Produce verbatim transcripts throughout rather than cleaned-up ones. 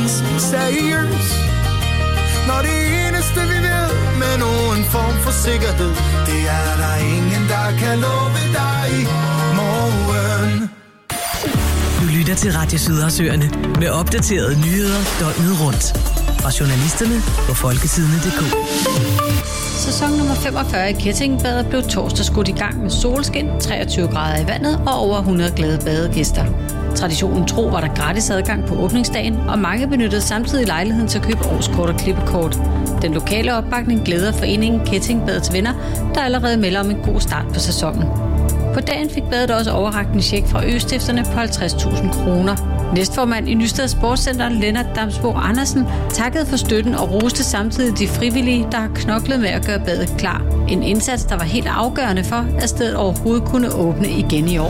næsten seriøst. Når det eneste vi ved med nogen form for sikkerhed, det er der ingen der kan love dig i morgen. Du lytter til Radio Sydhavsøerne med opdaterede nyheder døgnet rundt. Fra journalisterne på folkesidene punktum d k. Sæson nummer femogfyrre i Kettingbadet blev torsdag skudt i gang med solskin, treogtyve grader i vandet og over hundrede glade badegæster. Traditionen tro var der gratis adgang på åbningsdagen, og mange benyttede samtidig lejligheden til at købe årskort og klippekort. Den lokale opbakning glæder foreningen Kettingbadets venner, der allerede melder om en god start på sæsonen. På dagen fik badet også overrakt en check fra østifterne på halvtreds tusind kroner. Næstformand i Nysted Sportscenter, Lennart Damsbo Andersen, takkede for støtten og roste samtidig de frivillige, der har knoklet med at gøre badet klar. En indsats, der var helt afgørende for, at stedet overhovedet kunne åbne igen i år.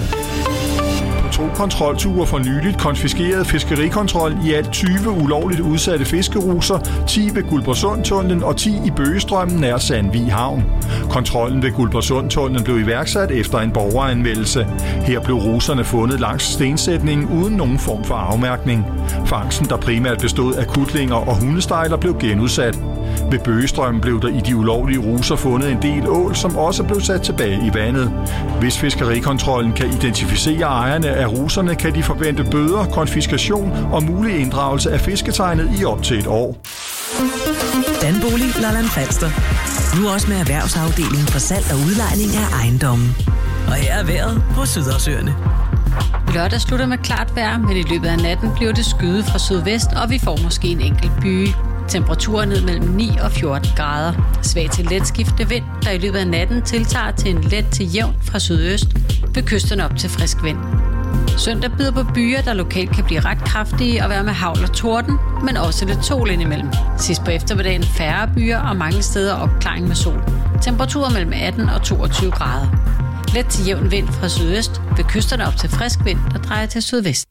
To kontrolture for nyligt konfiskeret fiskerikontrol i alt tyve ulovligt udsatte fiskeruser, ti ved Guldborgsundtunnelen og ti i Bøgestrømmen nær Sandvig Havn. Kontrollen ved Guldborgsundtunnelen blev iværksat efter en borgeranmeldelse. Her blev ruserne fundet langs stensætningen uden nogen form for afmærkning. Fangsten, der primært bestod af kutlinger og hundestejler, blev genudsat. Ved Bøgestrømmen blev der i de ulovlige ruser fundet en del ål, som også blev sat tilbage i vandet. Hvis fiskerikontrollen kan identificere ejerne af ruserne, kan de forvente bøder, konfiskation og mulig inddragelse af fisketegnet i op til et år. Danbolig Lolland Falster. Nu også med erhvervsafdelingen for salg og udlejning af ejendommen. Og her er vejret på Sydhavsøerne. Lørdag slutter med klart vejr, men i løbet af natten bliver det skyet fra sydvest, og vi får måske en enkelt byge. Temperaturen ned mellem ni og fjorten grader. Svag til let skiftende vind, der i løbet af natten tiltager til en let til jævn fra sydøst, ved kysterne op til frisk vind. Søndag byder på byer, der lokalt kan blive ret kraftige og være med hagl og torden, men også lidt sol indimellem. Sidst på eftermiddagen færre byer og mange steder opklaring med sol. Temperaturer mellem atten og toogtyve grader. Let til jævn vind fra sydøst, ved kysterne op til frisk vind, der drejer til sydvest.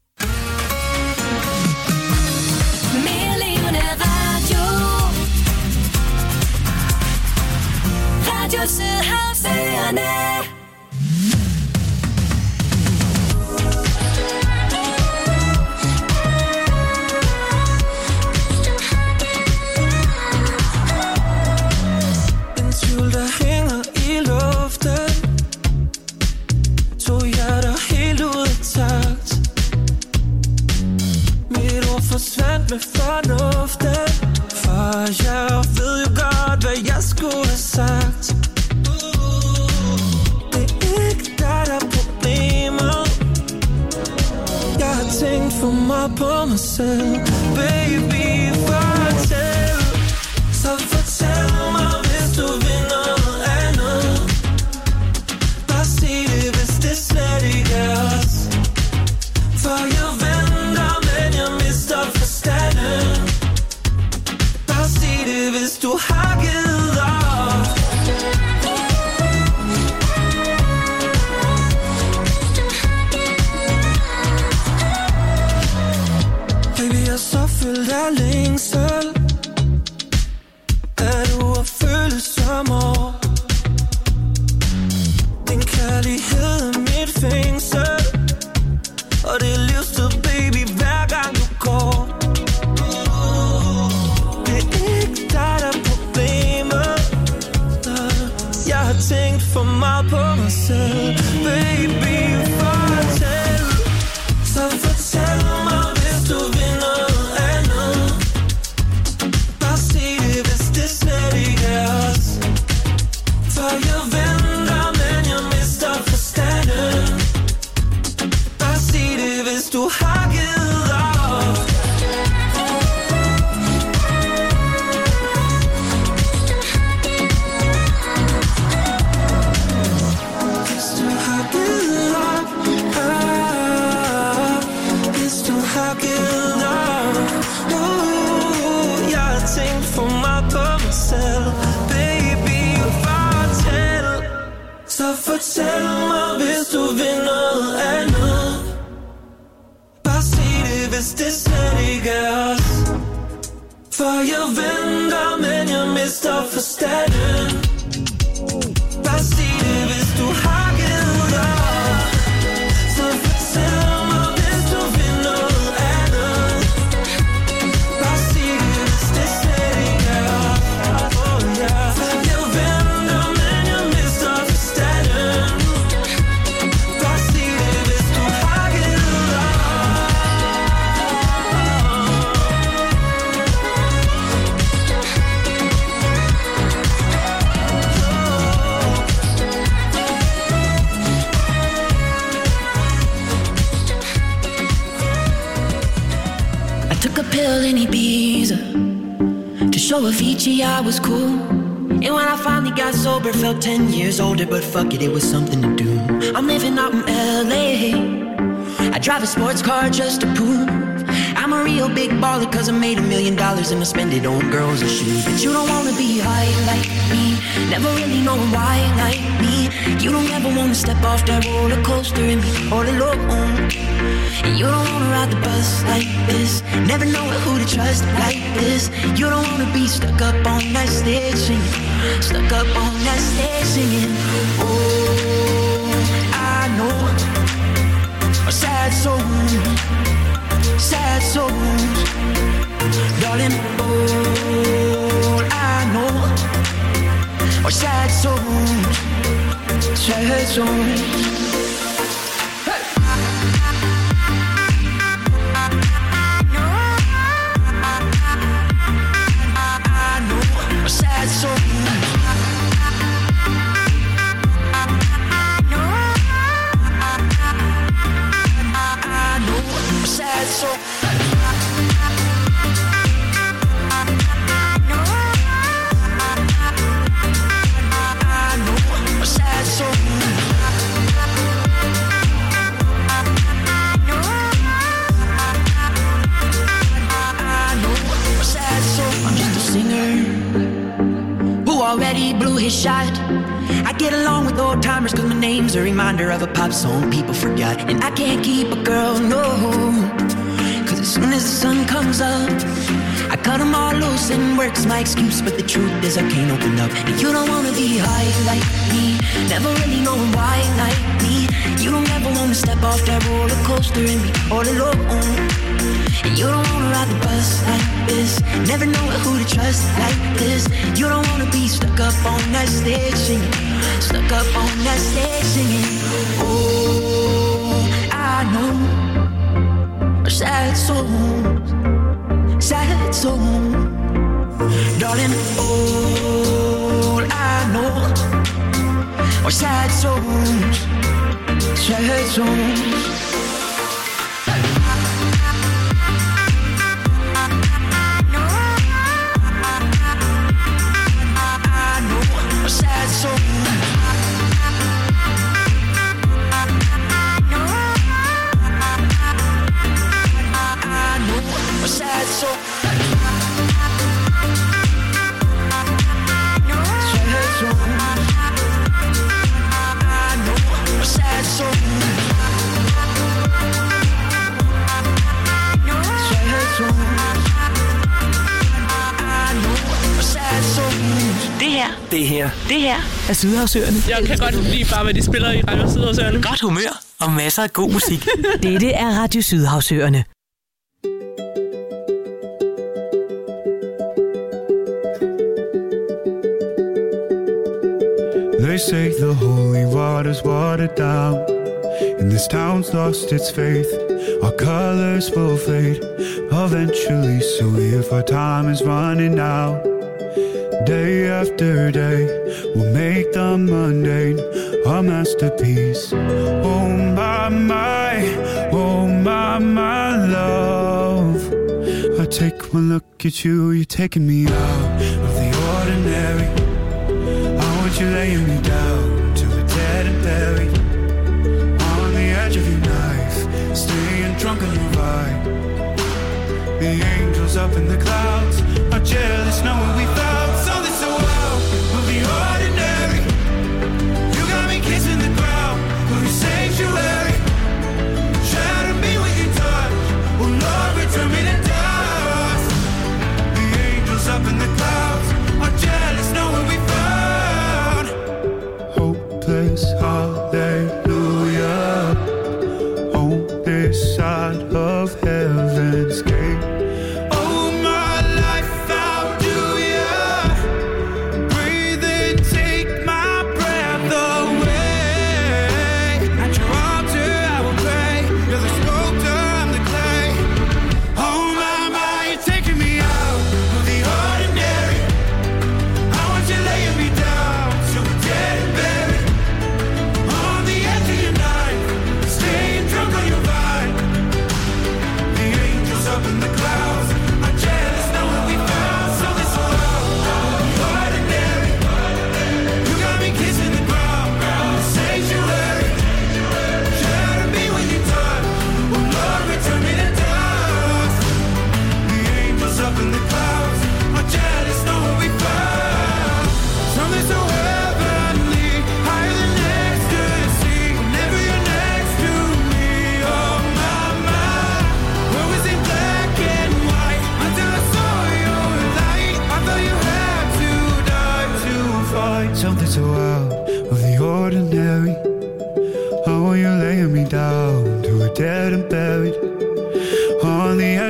Radio Sydhavsøerne. En tvivl, der hænger i luften. To hjerter helt ud af takt. Mit ord forsvandt med fornuften. For jeg ved jo godt, hvad jeg skulle have sagt. Det er ikke dig, der er problemet. Jeg har tænkt for meget på mig selv. Baby, fortæl. Så fortæl mig, hvis du vil noget andet. Bare sig det, hvis det slet ikke er os. For jeg venter, men jeg mister forstanden. Bare sig det, hvis du har givet op. Baby, jeg er så fyldt af længsel. Er du at føle som år? Din kærlighed er mit fængsel. Og det er livstid, baby, hver gang du går. Det er ikke dig, der er problemet. Jeg har tænkt for meget på mig selv. Baby, fortæl. Så fortæl mig, hvis du vil noget andet. Bare sig det, hvis det slet ikke er os. For jeg venter, men jeg mister forstanden. Bare sig det, hvis du har givet op. Hvis du har givet op, ah, hvis du har givet op, uh, jeg har tænkt for meget på mig selv. Baby, fortæl. Så fortæl mig, hvis du vil noget andet. Bare sig det, hvis det slet ikke er os. For jeg venter, men jeg mister forstanden. Bare sig det, hvis du har givet op. Så fortæl mig, hvis du vil noget andet. Took a pill in Ibiza to show Avicii I was cool. And when I finally got sober, felt ten years older, but fuck it, it was something to do. I'm living out in L A. I drive a sports car just to prove I'm a real big baller, cause I made a million dollars and I spend it on girls and shoes. But you don't wanna be high like me, never really knowing why like me. You don't ever wanna step off that roller coaster and be all alone. And you don't wanna ride the bus like this, never know who to trust like this. You don't wanna be stuck up on that stage singing, stuck up on that stage singing. Oh, I know a sad soul, sad souls, darling, all I know are sad souls, sad souls. His shot. I get along with old timers cause my name's a reminder of a pop song people forgot. And I can't keep a girl, no, cause as soon as the sun comes up I cut them all loose and work's my excuse. But the truth is I can't open up. And you don't wanna be high like me, never really knowing why like me. You don't ever wanna step off that roller coaster and be all alone. And you don't wanna ride the bus like this, never know who to trust like this. You don't wanna be stuck up on that stage singing, stuck up on that stage singing. Oh, I know sad souls, sad souls, darling, all I know are sad souls, sad souls. Det her, det her er Sydhavsøerne. Jeg kan godt lide bare, hvad de spiller i Radio Sydhavsøerne. Godt humør og masser af god musik. Dette er Radio Sydhavsøerne. They say the holy water's watered down, and this town's lost its faith. Our colors will fade eventually, so if our time is running out, day after day, we'll make the mundane a masterpiece. Oh my, my, oh my, my love. I take one look at you, you're taking me out of the ordinary. I want you laying me down to a dead and buried on the edge of your knife, staying drunk on your ride. The angels up in the clouds are jealous knowing we found something so wild of the ordinary. You got me kissing the ground of your sanctuary. Shatter me with your touch, oh Lord, return me to dust. The angels up in the clouds are jealous knowing we found hopeless hallelujah on this side of heaven's gate. Oh my life, how do you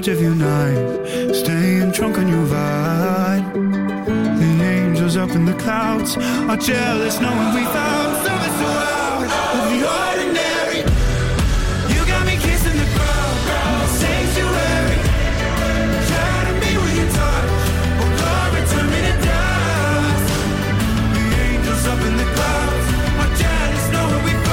touch of your knife, staying drunk on your vibe. The angels up in the clouds are jealous knowing we found something so out of the ordinary. You got me kissing the ground, the sanctuary. Shatter me with your touch, oh glory, turn me to dust. The angels up in the clouds are jealous knowing we found.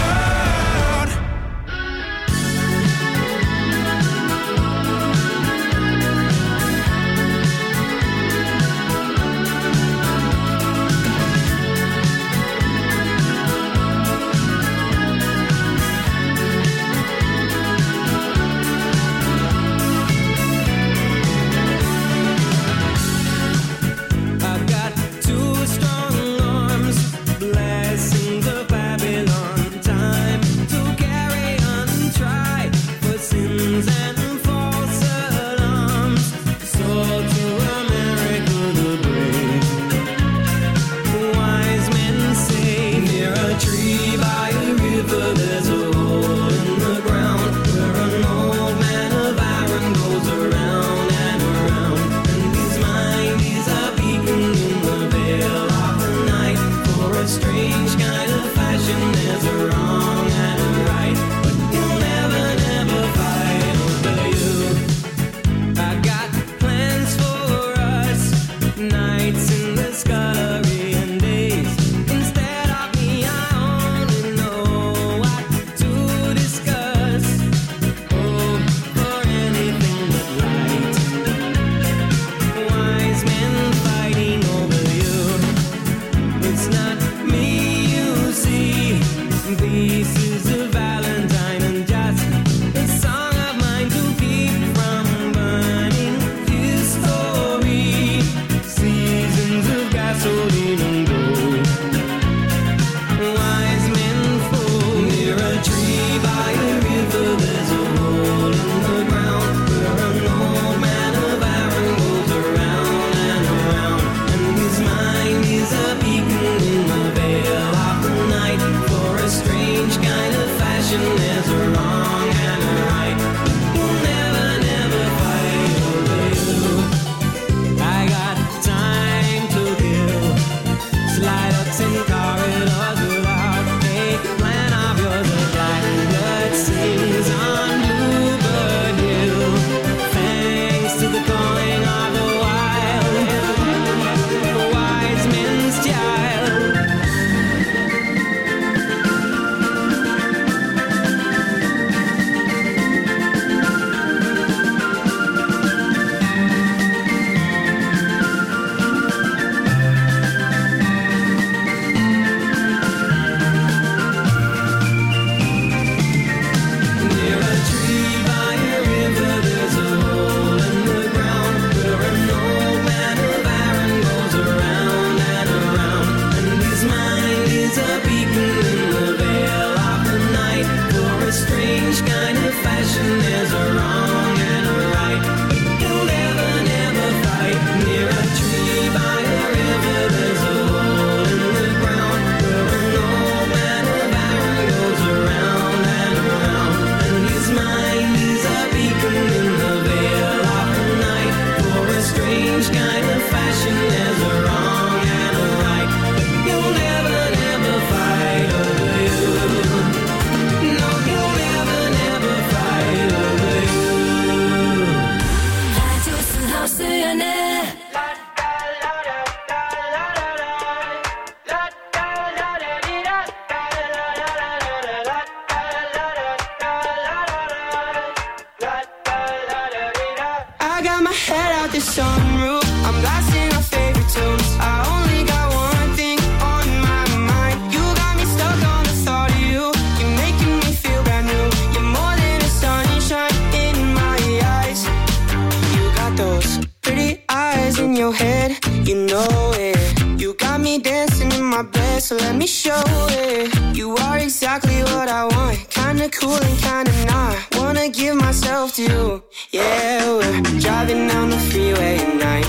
So let me show it. You are exactly what I want. Kinda cool and kinda not. Wanna give myself to you. Yeah, we're driving down the freeway at night.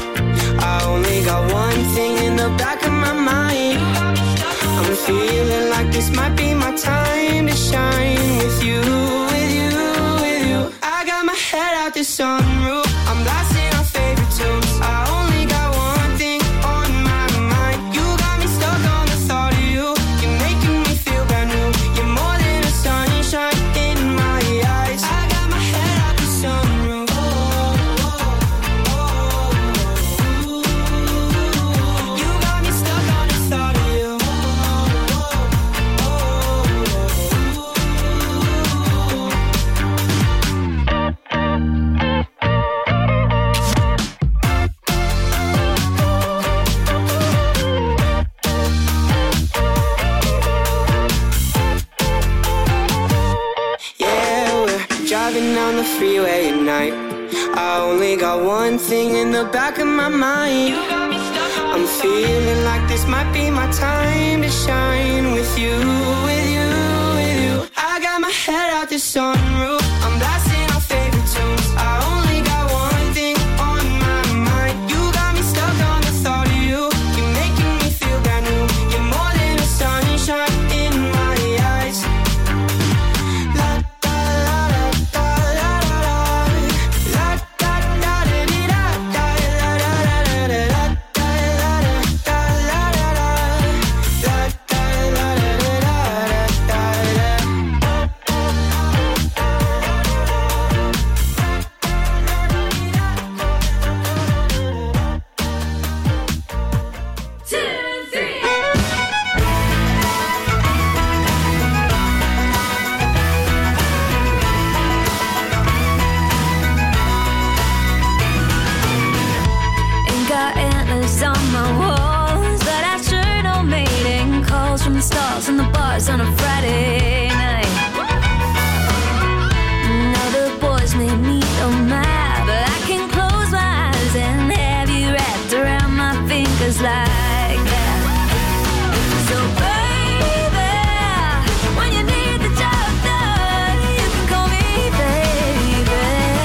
I only got one thing in the back of my mind. I'm feeling like this might be my time to shine. With you, with you, with you. I got my head out the sunroof. one thing in the back of my mind. I'm feeling like this might be my time to shine with you, with you, with you. I got my head out the sunroof, I'm blasting our favorite tunes. I only got one thing on my mind. You got me stuck on the thought of you. You're making me feel brand new. You're more than a sunshine in my eyes. La da la da la la la. La da da da di da da la la la la la. Stars in the bars on a Friday night. Now the boys may meet on my, but I can close my eyes and have you wrapped around my fingers like that. So baby, when you need the job done, you can call me baby.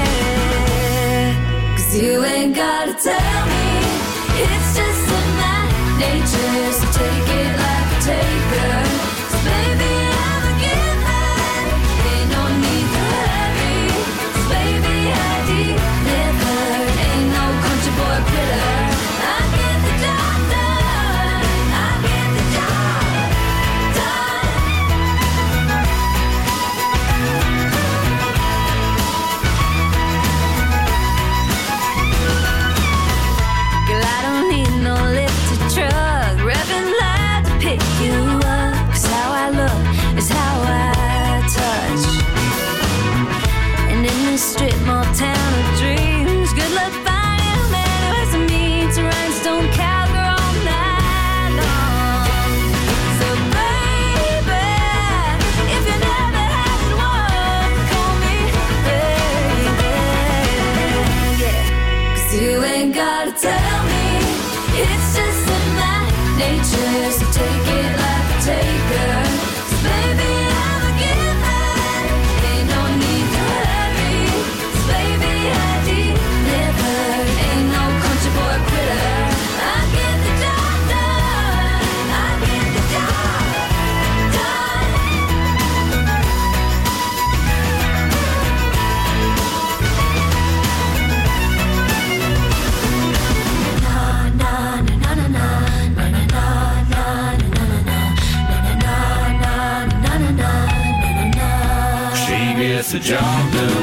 'Cause you ain't gotta tell me, it's just in my nature, so take it like a taker. So baby, I'm a giver, ain't no need to hurry. So baby, I deliver, ain't no country boy quitter. I get the job done, I get the job done. Girl, I don't need no lifted truck, revving loud to pick you up. 'Cause how I look is how I touch. And in this strip mall town of dreams, good luck finding a man who has a mean to rhinestone cowgirl all night long. So baby, if you never had one, call me baby, yeah. 'Cause you ain't gotta tell me, it's just in my nature, so take it like a taker. So baby, I'm a giver, ain't no need to hurry. So baby, I deliver, ain't no country boy quitter. I get the job done, I get the job done. She gets the job done.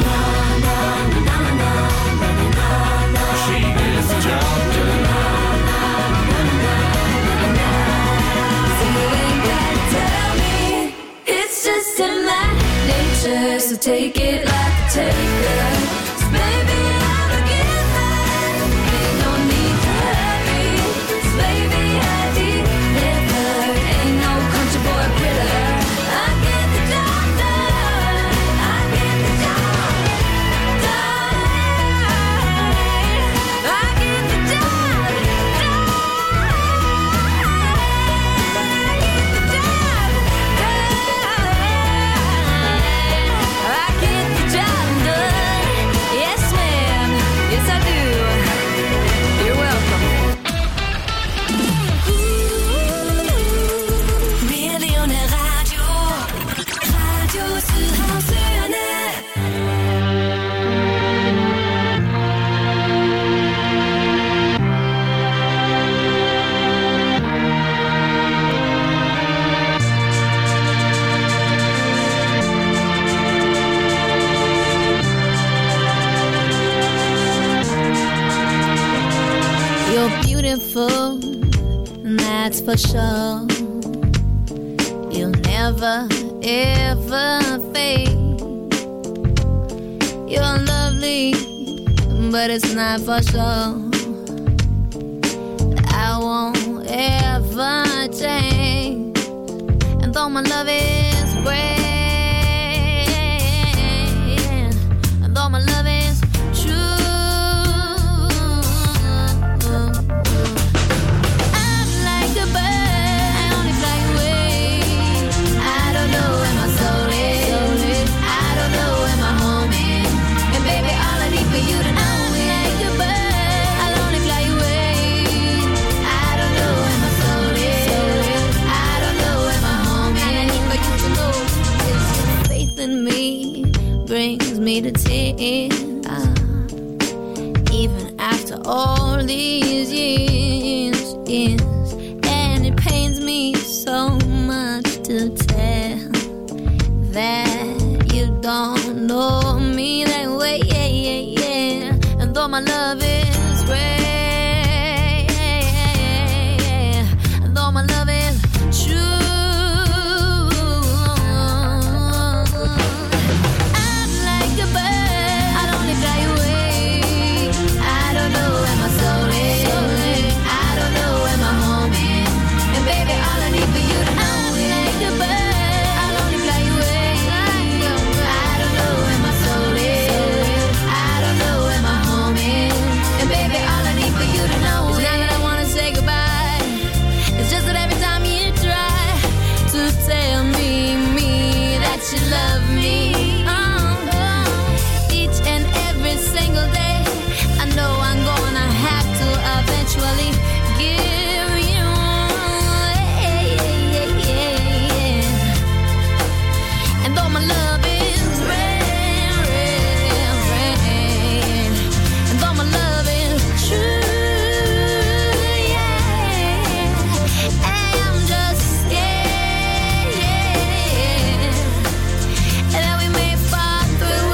She gets the job done. So you ain't gotta tell me, it's just in my nature, so take it like a taker. So baby, I'm a giver, ain't no need to hurry. So baby, I deliver, ain't no country boy quitter. I get the job done, I get the job done. I get the job done. I get the job done. I get the job done. Yes, ma'am. Yes, I do. You're welcome. Millioner Radio, Radio Sydhavsøerne. You're beautiful, that's for sure. You'll never, ever fade. You're lovely, but it's not for sure. I won't ever change. And though my love is great, and though my love is true, all these years, years, and it pains me so much to tell that you don't know me that way, yeah, yeah, yeah. And though my love is rare, and though my love is true, I'm like a bird, I'd only fly away. I don't know where my soul is, I don't know where my home is, and baby, all I need for you to know is like a bird, I'll only fly away. I don't know where my soul is, I don't know where my home is, and baby, all I need for you to know is not that I wanna say goodbye. It's just that every time you try to tell me, me that you love me, oh, each and every single day, I know I'm gonna have to eventually give you, yeah, yeah, yeah, yeah. And though my love is rare, rare, rare, and though my love is true, yeah, I'm just scared, yeah, that we may fall through,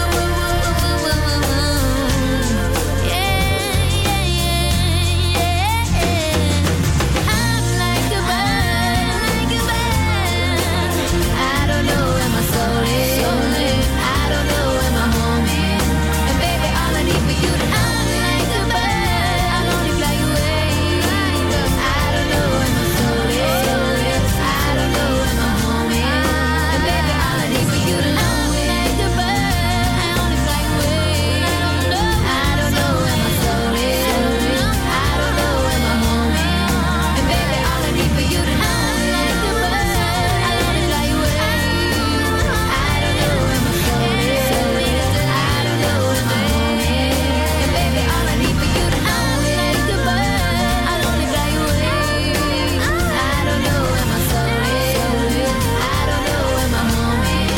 yeah, yeah, yeah. I'm like a bird, like a bird. I don't know where my soul is, I don't know where my home is, and baby, all I need for you to know is like a bird, I'll only fly away. I don't know where my soul is, I don't know where my home is, and baby, all I need for you to know is like a bird, I only fly away. I don't know where my soul is, I don't know where my home is, and baby, all I need for you to know is like a bird, I only fly away. I don't know where my soul is, I don't know where my home is, and baby, all I need for you to know is like a bird, I'll only fly away. I don't know where my soul is, I don't know where my home is.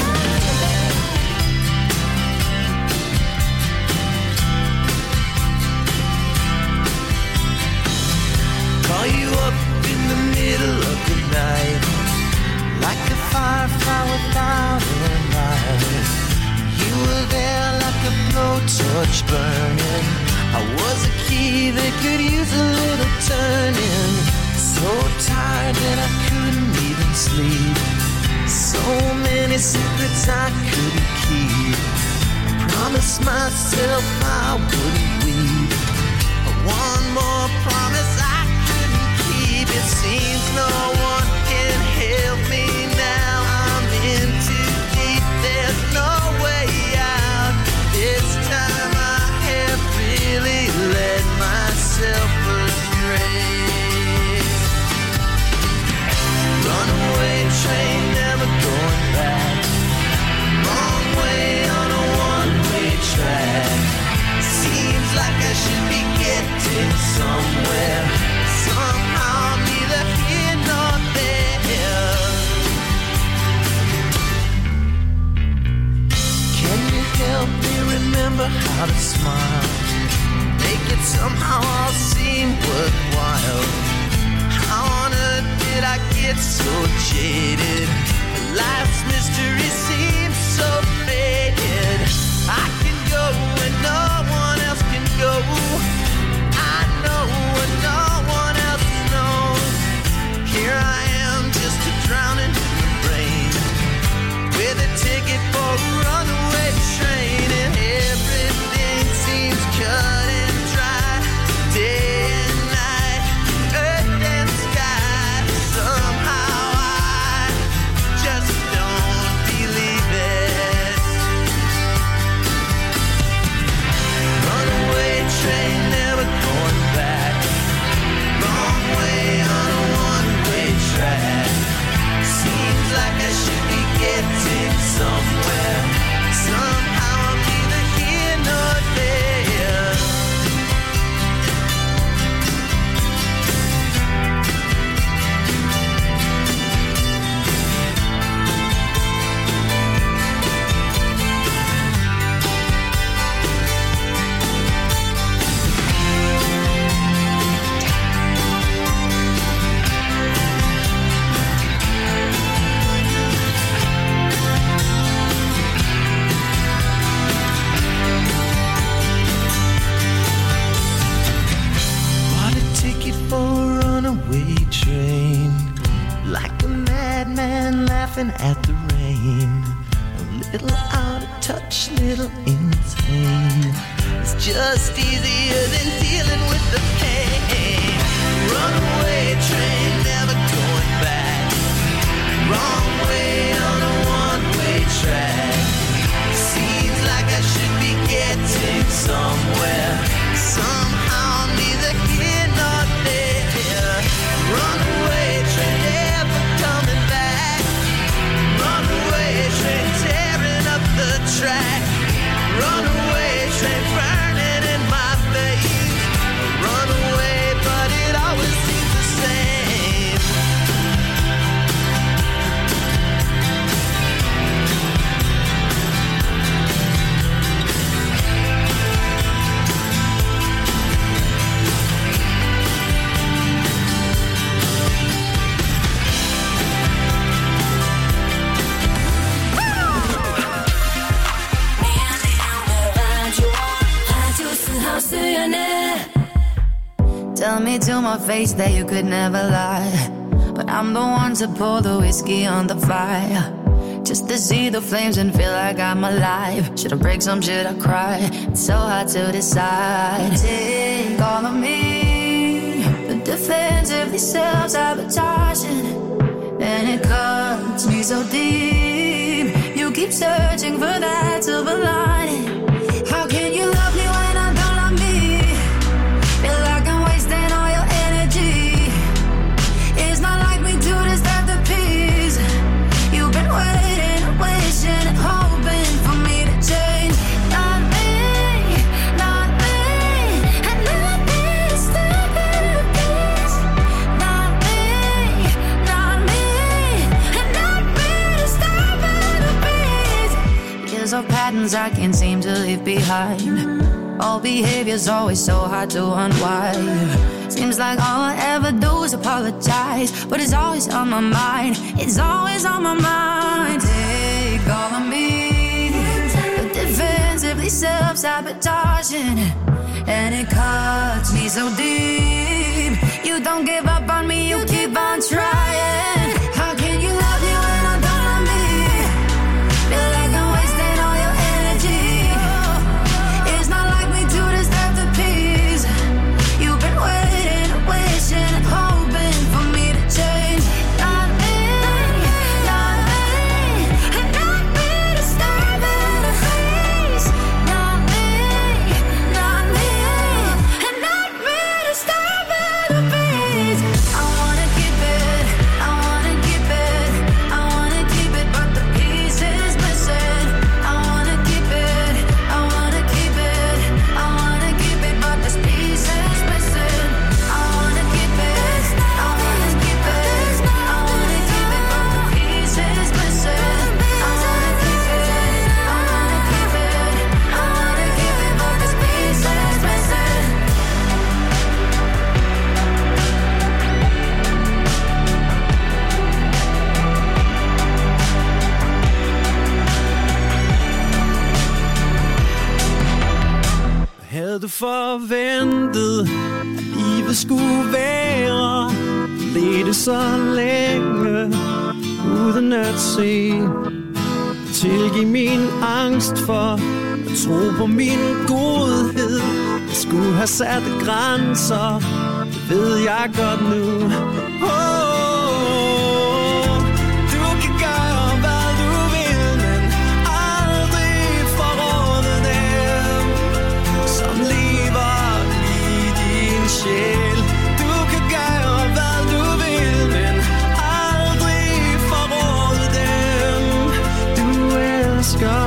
Call you up in the middle of the night, like a firefly without a light. You were there like a blowtorch burning. I was a key that could use a little turning. So tired that I couldn't even sleep. So many secrets I couldn't keep. I promised myself I wouldn't weep. One more promise I couldn't keep. It seems no one can help me now. I'm in too deep, there's no way out. This time I have really let myself astray. Runaway train, never going back. Wrong way on a one-way track. Seems like I should be getting somewhere. Somehow I'm neither here nor there. Can you help me remember how to smile? Make it somehow all seem worthwhile. How on earth did I get so jaded? Life's mystery seems so faded. I can go where no one else can go. I know what no one else knows. Here I am, just a drowning in the rain, with a ticket for a runaway train, and everything seems cut and dry. Day and night, earth and sky. Somehow I just don't a runaway train, like a madman laughing at the rain. A little out of touch, little insane. It's just easier than dealing with the pain. Runaway train, never going back. Wrong way on a one-way track. Seems like I should be getting somewhere. Somehow neither here nor there. Runaway train, never coming back. Runaway train, tearing up the track. Runaway train, burning in my face. Runaway, but it always seems the same. Tell me to my face that you could never lie, but I'm the one to pour the whiskey on the fire, just to see the flames and feel like I'm alive. Should I break some, should I cry? It's so hard to decide. Take all of me, the defensively self-sabotaging, and it cuts me so deep. You keep searching for that silver lining. How can you love me when I don't love me? Feel like I'm wasting all your energy. It's not like we do this at the peace. You've been waiting, wishing and hoping for me to change. Not me, not me, and not me to step into peace. Not me, not me, and not me to step into peace. Years of patterns I can't seem to leave behind. All behavior's always so hard to unwind. Seems like all I ever do is apologize, but it's always on my mind. It's always on my mind. Take all of me, but defensively self-sabotaging, and it cuts me so deep. You don't give up on me, you keep on trying. How can you love me when I don't love me? Feel like I'm wasting all your energy. It's not like we do this at the peace. You've been waiting, wishing and hoping for me to change. Not me, not me, and not me to step in the face. Not me, not me, and not me to step in the face. I wanna keep it, I wanna keep it, I wanna keep it, but the pieces missing. I wanna keep it, I wanna keep it, I wanna keep it, but there's pieces missing. I wanna keep it, I wanna keep it, I wanna keep it, but the pieces missing. I wanna keep it, I wanna keep it, I wanna keep it, but there's pieces missing. Havde forventet, at livet skulle være, ledte så længe, uden at se. Tilgiv min angst for at tro på min godhed. Jeg skulle have sat grænser, det ved jeg godt nu. Oh, du kan gøre hvad du vil, men aldrig forråde dem, som lever i din sjæl. Du kan gøre hvad du vil, men aldrig forråde dem, du elsker.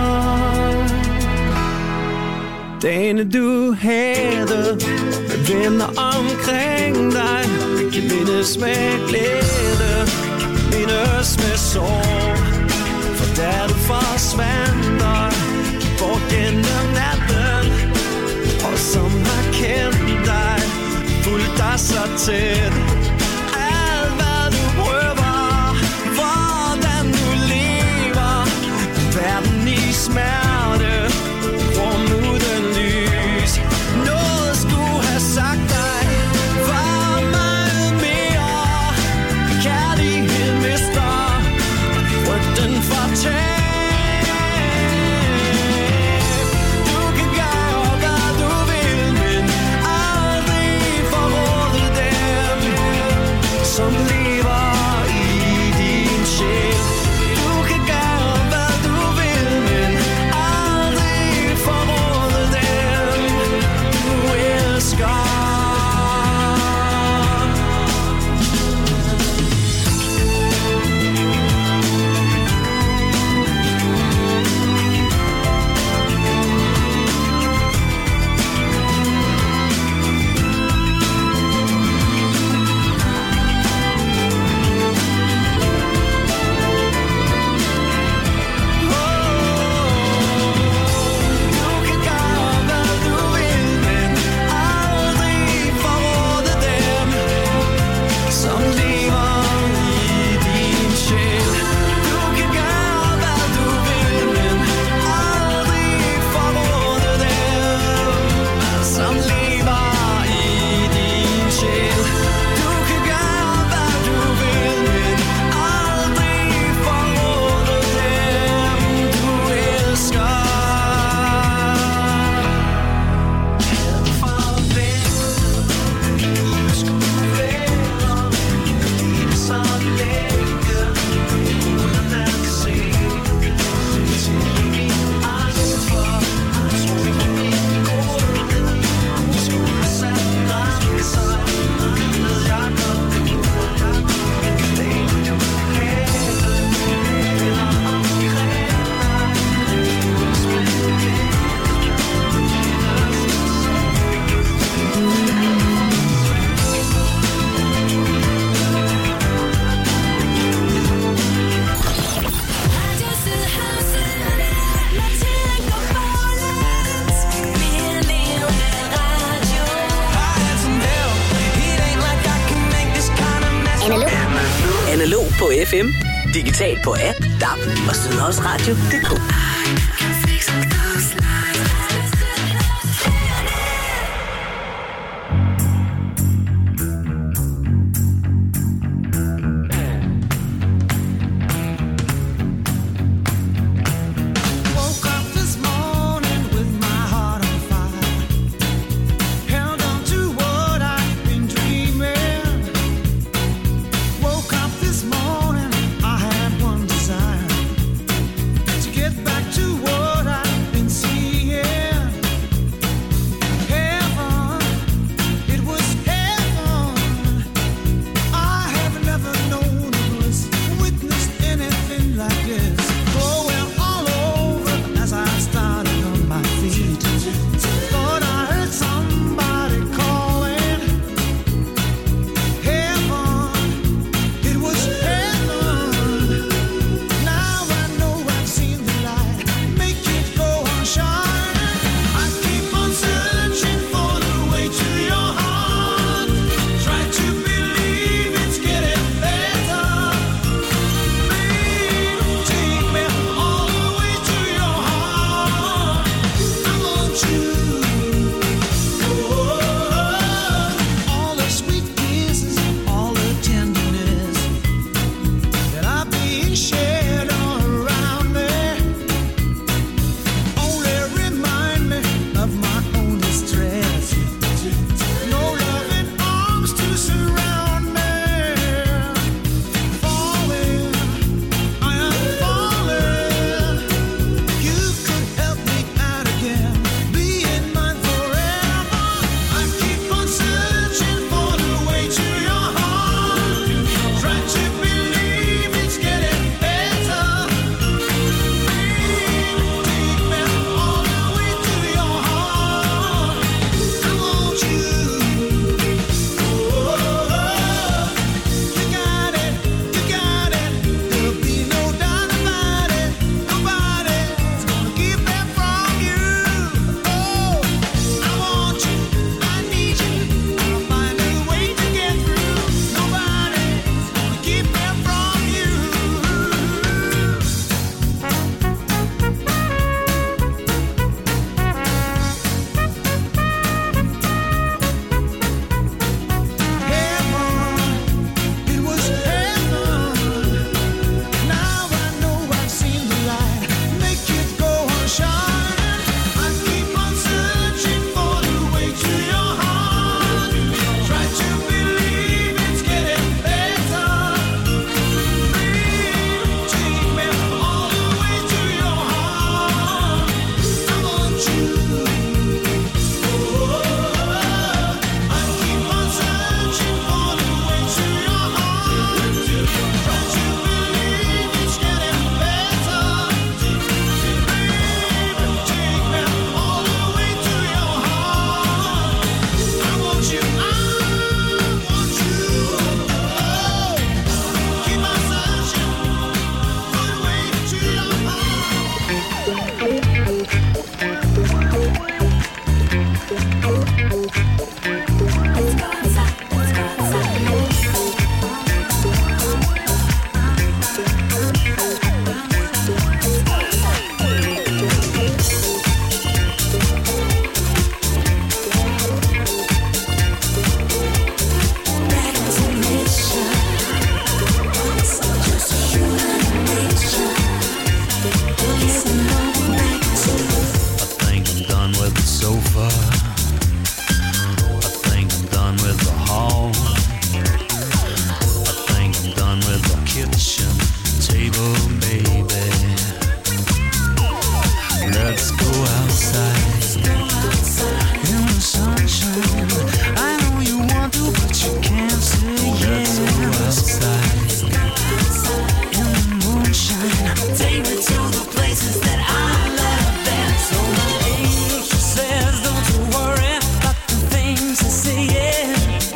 Dagene du havde med venner omkring dig kan mindes med glæde, kan mindes med sorg. For da du forsvandt dig bort gennem natten, og som har kendt dig, fulgt dig så tæt. Alt hvad du prøver, hvordan du lever, verden i smerte, rum uden lys. Noget skulle have sagt dig, var på F M, digital på app, D A B og sydhavsradio punktum d k. Says, don't you worry about the things I say, yeah.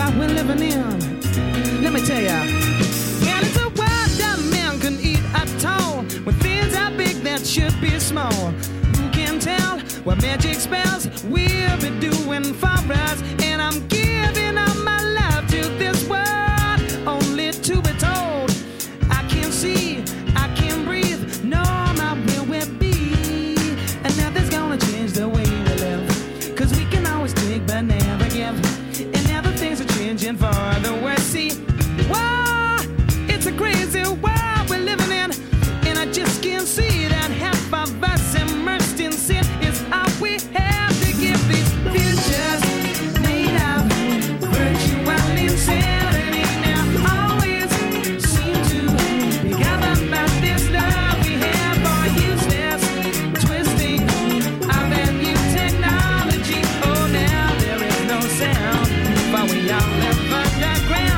world we're living in. Let me tell ya. Well, it's a world that man can eat at all, when things are big that should be small. Who can tell what magic spells we'll be doing for us? And I'm giving all my love to this world, only to be told I can't see, I can't breathe, no, not where we'll be. And nothing's gonna change the way we live, cause we can always take but never give. And now the things are changing for the worse. See, whoa, it's a crazy world we're living in, and I just can't see that half of us immersed in sin is all we have to give. These futures made of virtue and insanity now always seem to be gathered about this love we have for useless twisting of that new technology. Oh, now there is no sound, but we all live underground.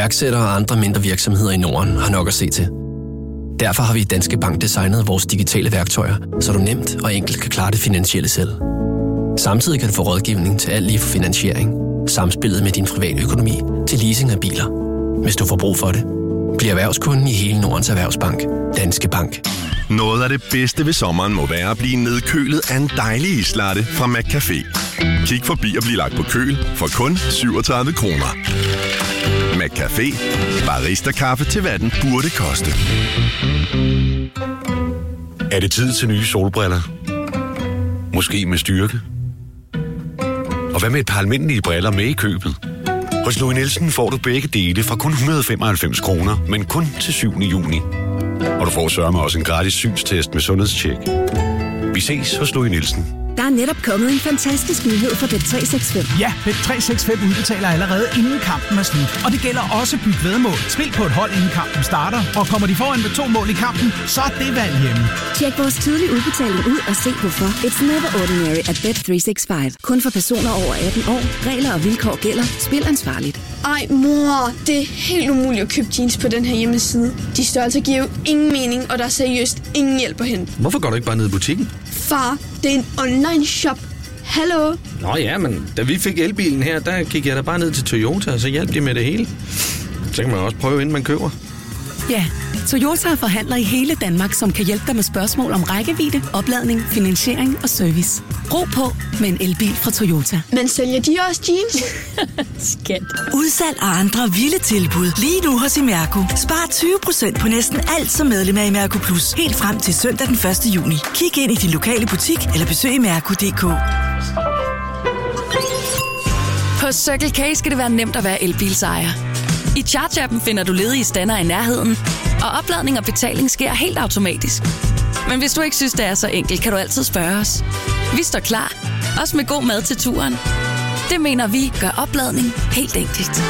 Iværksættere og andre mindre virksomheder i Norden har nok at se til. Derfor har vi i Danske Bank designet vores digitale værktøjer, så du nemt og enkelt kan klare det finansielle selv. Samtidig kan du få rådgivning til alt lige fra finansiering, samspillet med din private økonomi til leasing af biler. Hvis du får brug for det, bliv erhvervskunden i hele Nordens Erhvervsbank. Danske Bank. Noget af det bedste ved sommeren må være at blive nedkølet af en dejlig islatte fra McCafé. Kig forbi og bliv lagt på køl for kun syvogtredive kroner. McCafé. Barista-kaffe til hvad den burde koste. Er det tid til nye solbriller? Måske med styrke? Og hvad med et par almindelige briller med i købet? Hos Louis Nielsen får du begge dele fra kun et hundrede og femoghalvfems kroner, men kun til syvende juni. Og du får sørme også en gratis synstest med sundhedstjek. Vi ses hos Louis Nielsen. Der er netop kommet en fantastisk nyhed for Bet tre seks fem. Ja, Bet tre seks fem udbetaler allerede inden kampen er slut. Og det gælder også byt væddemål. Spil på et hold inden kampen starter, og kommer de foran med to mål i kampen, så er det valg hjemme. Tjek vores tidlige udbetaling ud og se hvorfor. It's never ordinary at Bet tre seks fem. Kun for personer over atten år. Regler og vilkår gælder. Spil ansvarligt. Ej mor, det er helt umuligt at købe jeans på den her hjemmeside. De størrelser giver jo ingen mening, og der er seriøst ingen hjælp at hente. Hvorfor går du ikke bare ned i butikken? Far, det er en online shop. Hallo? Nå ja, men da vi fik elbilen her, der gik jeg da bare ned til Toyota, og så hjalp de med det hele. Så kan man også prøve, inden man køber. Ja, Toyota er forhandler i hele Danmark, som kan hjælpe dig med spørgsmål om rækkevidde, opladning, finansiering og service. Ro på med en elbil fra Toyota. Men sælger de også jeans? Skat. Udsalg og andre vilde tilbud. Lige nu hos Imerco. Spar tyve procent på næsten alt som medlem af Imerco Plus. Helt frem til søndag den første juni. Kig ind i din lokale butik eller besøg imerco punktum d k. På Circle K skal det være nemt at være elbilsejer. I Charge-appen finder du ledige stander i nærheden, og opladning og betaling sker helt automatisk. Men hvis du ikke synes, det er så enkelt, kan du altid spørge os. Vi står klar, også med god mad til turen. Det mener vi gør opladning helt enkelt.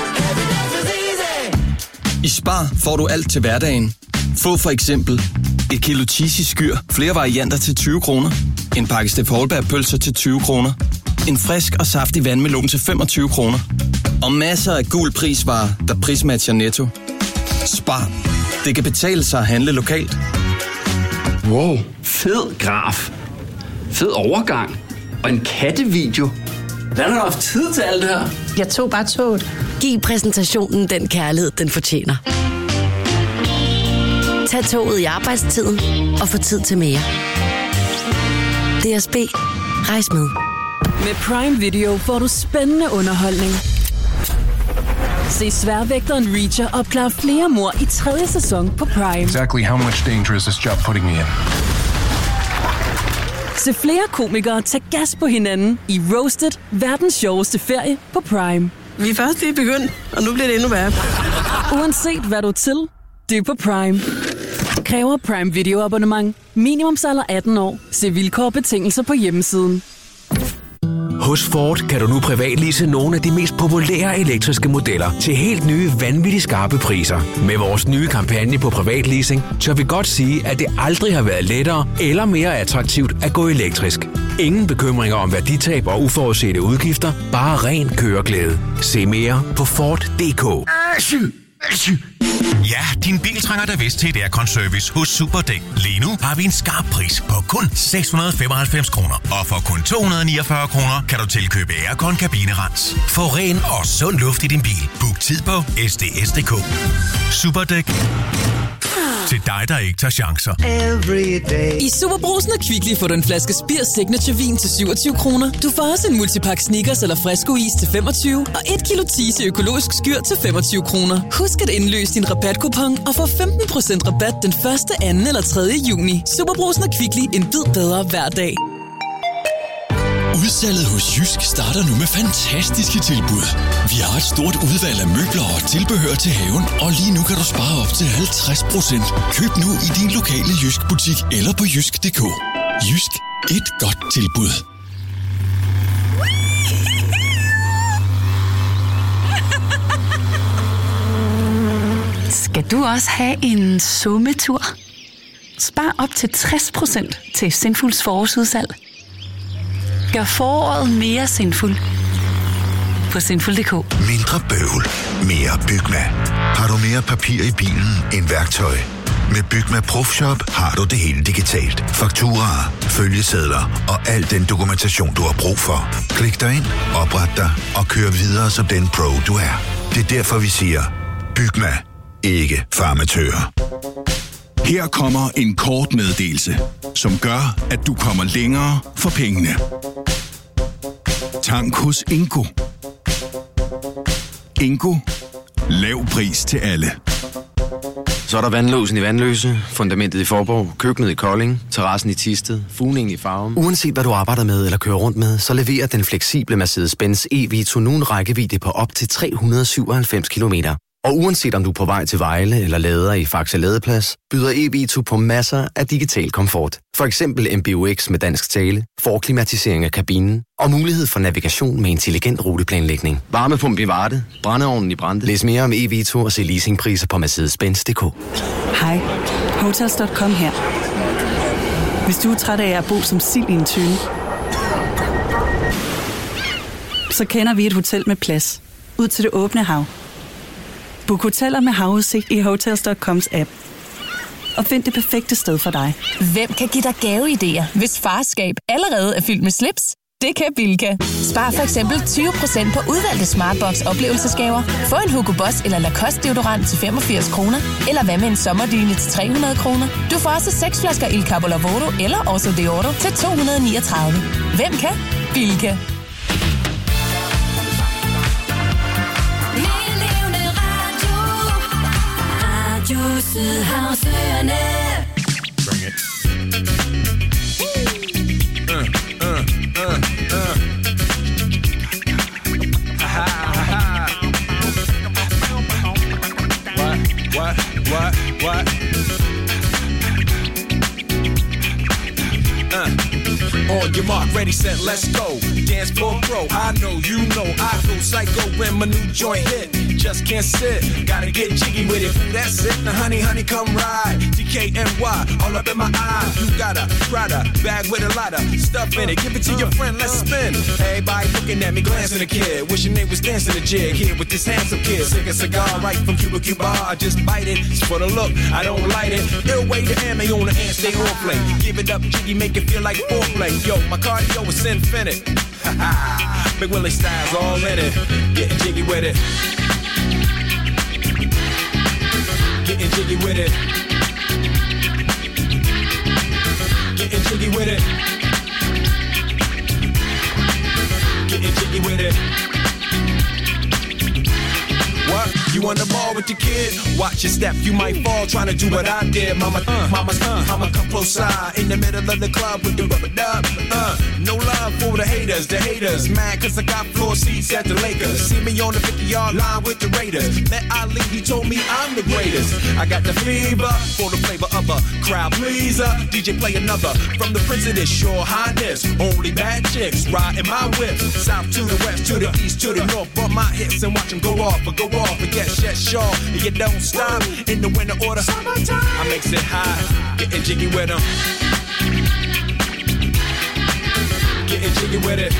I Spar får du alt til hverdagen. Få for eksempel et kilo cheese i skyr, flere varianter til tyve kroner. En pakke Steff Houlberg-pølser til tyve kroner. En frisk og saftig vandmelon til femogtyve kroner. Og masser af gul prisvarer, der prismatcher Netto. Spar. Det kan betale sig at handle lokalt. Wow, fed graf. Fed overgang. Og en kattevideo. Hvordan har du haft tid til alt det her? Jeg tog bare toget. Giv præsentationen den kærlighed, den fortjener. Tag toget i arbejdstiden og få tid til mere. D S B. Rejs med. Med Prime Video får du spændende underholdning. Se Sværvægteren Reacher opklare flere mord i tredje sæson på Prime. Exactly how much danger is this job putting me in? Se flere komikere tage gas på hinanden i Roasted, verdens sjoveste ferie på Prime. Vi er først lige begyndt, og nu bliver det endnu værre. Uanset hvad du er til, det er på Prime. Kræver Prime Video abonnement. Minimumsalder atten år. Se vilkår og betingelser på hjemmesiden. Hos Ford kan du nu privatlease nogle af de mest populære elektriske modeller til helt nye, vanvittigt skarpe priser. Med vores nye kampagne på privatleasing, tør vi godt sige, at det aldrig har været lettere eller mere attraktivt at gå elektrisk. Ingen bekymringer om værditab og uforudsete udgifter, bare ren køreglæde. Se mere på Ford punktum d k. Ja, din bil trænger da vist til et aircon-service hos Superdæk. Lige nu har vi en skarp pris på kun seks hundrede og femoghalvfems kroner. Og for kun to hundrede og niogfyrre kroner kan du tilkøbe aircon-kabinerens. Få ren og sund luft i din bil. Book tid på S D S punktum d k. Superdæk. Til dig, der ikke tager chancer. I Superbrusen og Kvickly får du en flaske Spir Signature Vin til syvogtyve kroner. Du får også en multipack Snickers eller Fresco Is til femogtyve og et kilo Tise økologisk skyr til femogtyve kroner. Husk at indløse din rabatkupon og få femten procent rabat den første, anden eller tredje juni. Superbrusen og Kvickly, en bid bedre hver dag. Udsalget hos Jysk starter nu med fantastiske tilbud. Vi har et stort udvalg af møbler og tilbehør til haven, og lige nu kan du spare op til halvtreds procent. Køb nu i din lokale Jysk butik eller på jysk punktum d k. Jysk. Et godt tilbud. Skal du også have en sommetur? Spar op til tres procent til Sinfuls forårsudsalg. Gør foråret mere sinful. på Sinful punktum d k. Mindre bøvl, mere Bygma. Har du mere papir i bilen end værktøj? Med Bygma Profshop har du det hele digitalt. Fakturaer, følgesedler og al den dokumentation, du har brug for. Klik dig ind, opret dig og kør videre som den pro, du er. Det er derfor, vi siger, Bygma, ikke farmatører. Her kommer en kort meddelelse, som gør, at du kommer længere for pengene. Tank hos Ingo. Ingo. Lav pris til alle. Så er der vandlåsen i Vandløse, fundamentet i Forborg, køkkenet i Kolding, terrassen i Thisted, fugningen i Farum. Uanset hvad du arbejder med eller kører rundt med, så leverer den fleksible Mercedes-Benz E-Vito nu en rækkevidde på op til tre hundrede og syvoghalvfems kilometer. Og uanset om du er på vej til Vejle eller lader i Faxe Ladeplads, byder E-Vito på masser af digital komfort. For eksempel M B U X med dansk tale, forklimatisering af kabinen og mulighed for navigation med intelligent ruteplanlægning. Varmepumpe i Varde, brændeovnen i Brande. Læs mere om E-Vito og se leasingpriser på mercedes benz punktum d k. Hej, Hotels punktum com her. Hvis du er træt af at bo som sild i en tønde, så kender vi et hotel med plads ud til det åbne hav. Book hoteller med havudsigt i Hotels punktum coms app. Og find det perfekte sted for dig. Hvem kan give dig gaveidéer, hvis farskab allerede er fyldt med slips? Det kan Bilka. Spar for eksempel tyve procent på udvalgte Smartbox oplevelsesgaver. Få en Hugo Boss eller Lacoste deodorant til femogfirs kroner. Eller hvad med en sommerdyne til tre hundrede kroner. Du får også seks flasker Il Capo Lavoro eller Oso Deoro til to hundrede og niogtredive. Hvem kan? Bilka. Radio Sydhavsøerne. Bring it. Uh, uh, uh, uh. Ha, ha. What, what, what, what? Uh. On your mark, ready, set, let's go. Dance floor pro, I know, you know, I go psycho when my new joint hit. Just can't sit, gotta get jiggy with it. That's it, now honey, honey, come ride. D K N Y, all up in my eye. You got a Prada bag with a lot of stuff in it. Give it to your friend, let's spin. Everybody looking at me, glancing a kid. Wishing they was dancing a jig here with this handsome kid. Sick a cigar right from Cuba Cuba. I just bite it, it's for the look, I don't light it. Ill way to ammo on the hand, stay on play. Give it up, jiggy, make it feel like foreplay. Yo, my cardio is infinite. Big Willie style's all in it. Getting jiggy with it. Getting jiggy with it. Getting jiggy with it. Getting jiggy with it. What? You on the ball with the kid? Watch your step, you might fall trying to do what I did. Mama, uh, mama's, uh, mama, come close side in the middle of the club with the rubber dub. Uh, no love for the haters, the haters. Mad cause I got floor seats at the Lakers. See me on the fifty-yard line with the Raiders. Met Ali, he told me I'm the greatest. I got the fever for the flavor of a crowd pleaser. D J play another from the Prince of this Shore Highness. Only bad chicks riding my whip. South to the west, to the east, to the north. Bump my hips and watch them go off, but go off. Forget Yes, sure, you don't stop in the winter order. Summertime. I makes it high, getting jiggy with them. Getting jiggy with it.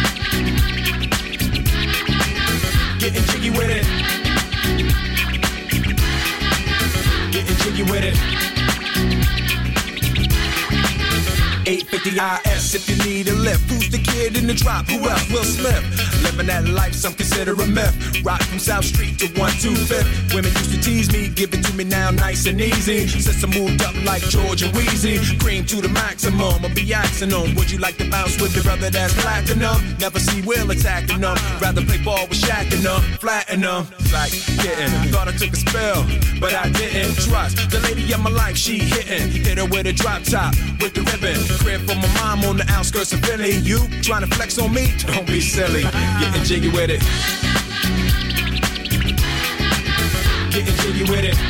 Getting jiggy with it. Getting jiggy with it. eight fifty I S if you need a lift. Who's the kid in the drop? Who else? Will Smith. Living that life, some consider a myth. Rock from South Street to one two fifth. Women used to tease me, give it to me now nice and easy. Since I moved up like George and Wheezy, cream to the maximum, I'll be axing them. Would you like to bounce with the brother that's platinum? Never see Will attacking them. Rather play ball with Shaq and them, flatten them. Like getting, thought I took a spell, but I didn't. Trust the lady of my life, she hitting. Hit her with a drop top, with the ribbon. Crib for my mom on the outskirts of Philly. You trying to flex on me? Don't be silly. Getting jiggy with it. Getting jiggy with it.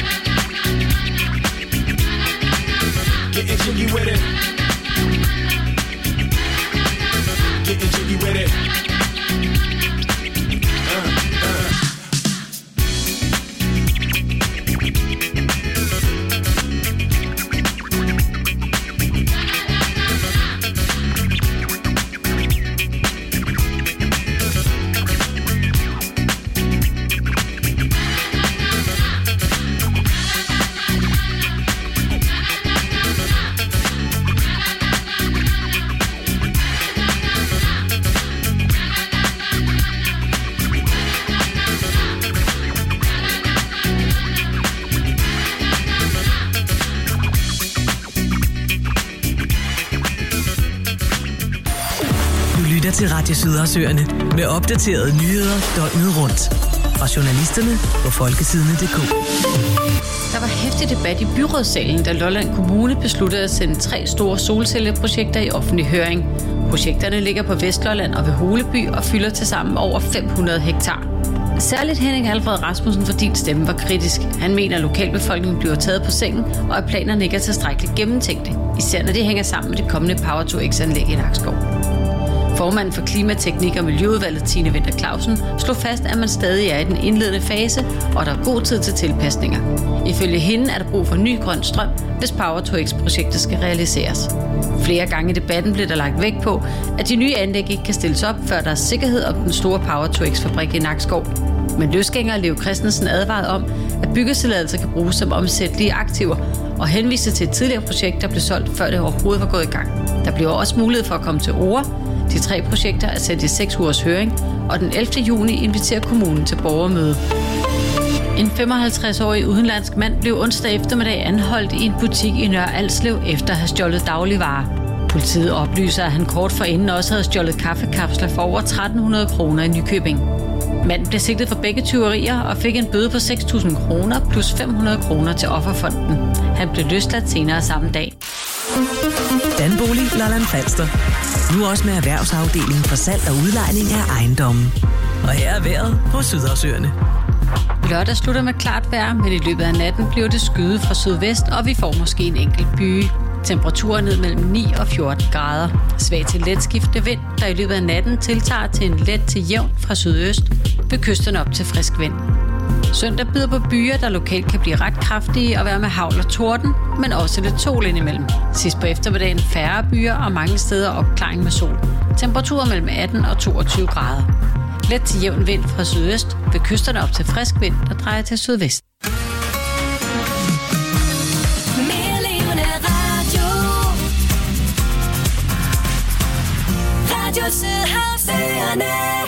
Getting jiggy with it. Getting jiggy with it. Uh, uh. til Radio Sydhavsøerne med opdaterede nyheder døgnet rundt. Fra journalisterne på folketidene punktum d k. Der var heftig debat i byrådssalen, da Lolland Kommune besluttede at sende tre store solcelleprojekter i offentlig høring. Projekterne ligger på Vestlolland og ved Holeby og fylder tilsammen over fem hundrede hektar. Særligt Henning Alfred Rasmussen for din stemme var kritisk. Han mener, at lokalbefolkningen bliver taget på sengen, og at planerne ikke er tilstrækkeligt gennemtænkte, især når det hænger sammen med det kommende Power to X-anlæg i Nakskov. Formanden for Klimateknik og Miljøudvalget, Tine Winter Clausen, slog fast, at man stadig er i den indledende fase, og der er god tid til tilpasninger. Ifølge hende er der brug for ny grøn strøm, hvis Power to X-projektet skal realiseres. Flere gange i debatten blev der lagt vægt på, at de nye anlæg ikke kan stilles op, før der er sikkerhed om den store Power to X-fabrik i Nakskov. Men løsgænger Leo Christensen advarede om, at byggetilladelser kan bruges som omsættelige aktiver, og henviste til et tidligere projekt, der blev solgt, før det overhovedet var gået i gang. Der bliver også mulighed for at komme til orde. De tre projekter er sendt i seks ugers høring, og den ellevte juni inviterer kommunen til borgermøde. En femoghalvtreds-årig udenlandsk mand blev onsdag eftermiddag anholdt i en butik i Nørre Alslev efter at have stjålet dagligvarer. Politiet oplyser, at han kort forinden også havde stjålet kaffekapsler for over tretten hundrede kroner i Nykøbing. Manden blev sigtet for begge tyverier og fik en bøde på seks tusind kroner plus fem hundrede kroner til offerfonden. Han blev løsladt senere samme dag. Danbolig Lolland Falster. Nu også med erhvervsafdelingen for salg og udlejning af ejendommen. Og her er vejret på Sydhavsøerne. Lørdag slutter med klart vejr, men i løbet af natten bliver det skyet fra sydvest, og vi får måske en enkelt byge. Temperaturen ned mellem ni og fjorten grader. Svag til let skiftende vind, der i løbet af natten tiltager til en let til jævn fra sydøst, ved kysterne op til frisk vind. Søndag byder på byer, der lokalt kan blive ret kraftige og være med hagl og torden, men også lidt sol indimellem. Sidst på eftermiddagen færre byer og mange steder opklaring med sol. Temperaturer mellem atten og toogtyve grader. Let til jævn vind fra sydøst, ved kysterne op til frisk vind, der drejer til sydvest. Radio Sydhavsøerne.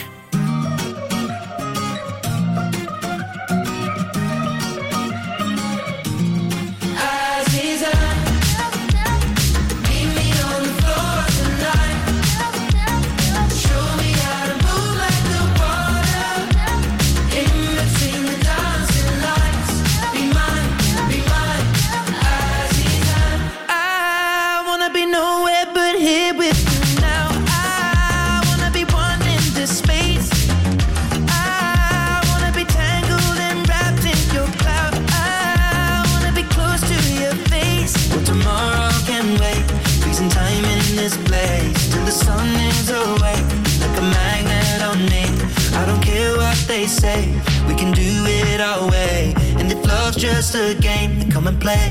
Say we can do it our way, and if love's just a game, then come and play.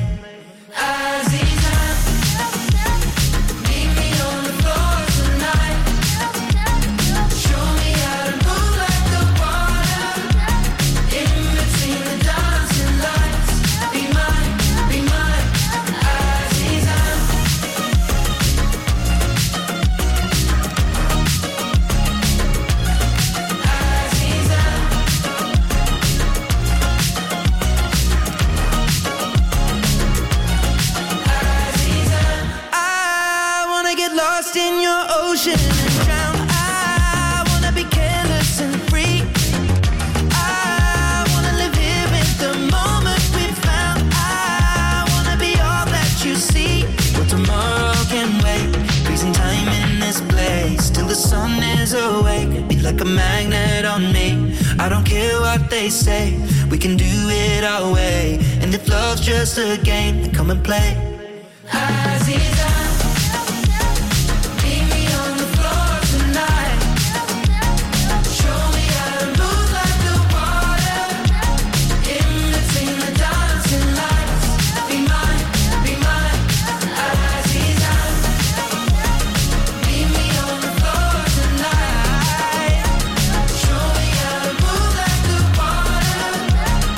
Say we can do it our way, and if love's just a game, then come and play.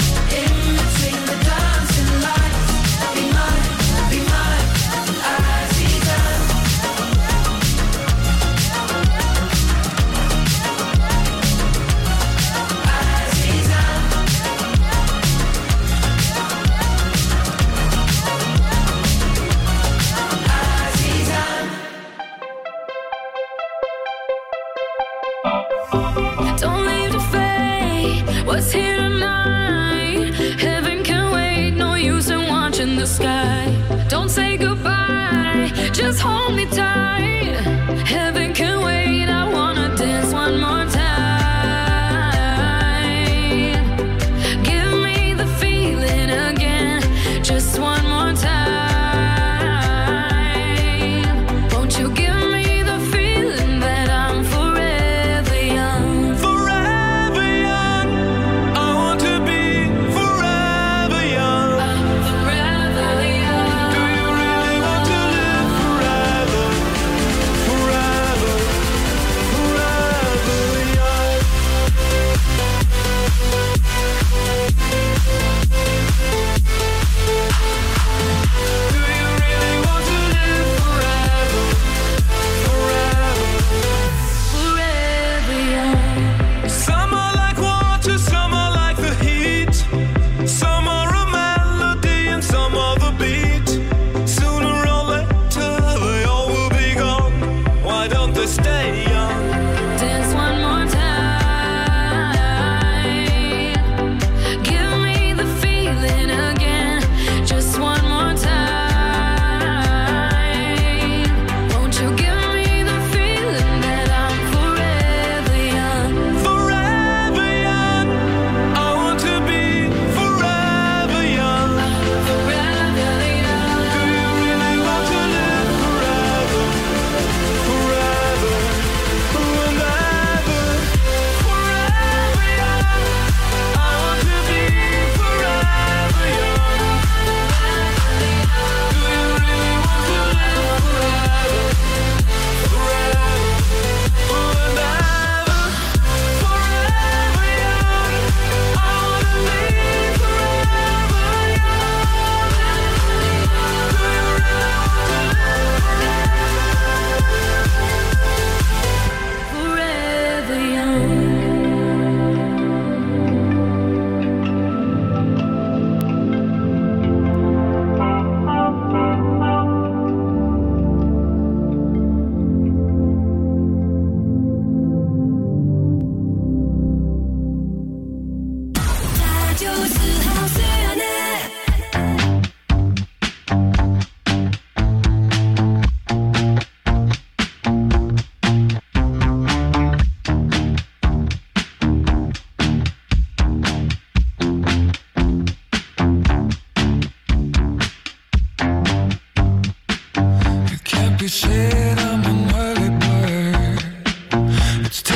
Eyes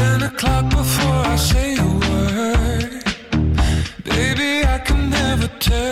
ten o'clock before I say a word. Baby, I can never tell